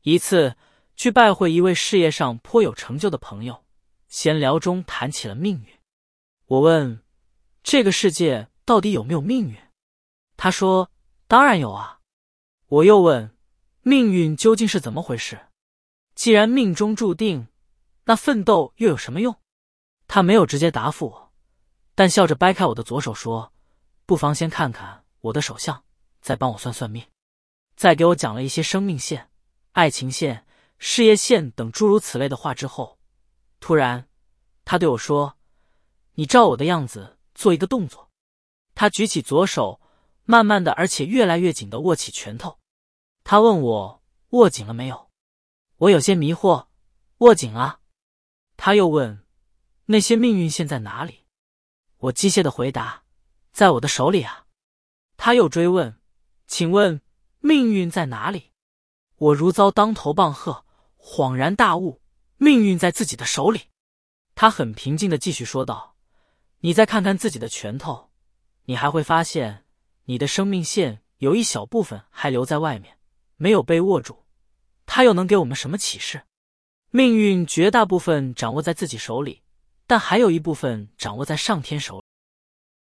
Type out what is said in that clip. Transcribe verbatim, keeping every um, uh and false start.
一次去拜会一位事业上颇有成就的朋友，闲聊中谈起了命运。我问：这个世界到底有没有命运？他说：当然有啊。我又问：命运究竟是怎么回事？既然命中注定，那奋斗又有什么用？他没有直接答复我，但笑着掰开我的左手说：不妨先看看我的手相，再帮我算算命。再给我讲了一些生命线、爱情线、事业线等诸如此类的话之后，突然他对我说：你照我的样子做一个动作。他举起左手，慢慢的而且越来越紧的握起拳头。他问我握紧了没有？我有些迷惑，握紧啊。他又问：那些命运线在哪里？我机械的回答：在我的手里啊。他又追问：请问命运在哪里？我如遭当头棒喝，恍然大悟，命运在自己的手里。他很平静地继续说道：你再看看自己的拳头，你还会发现你的生命线有一小部分还留在外面，没有被握住。它又能给我们什么启示？命运绝大部分掌握在自己手里，但还有一部分掌握在上天手里。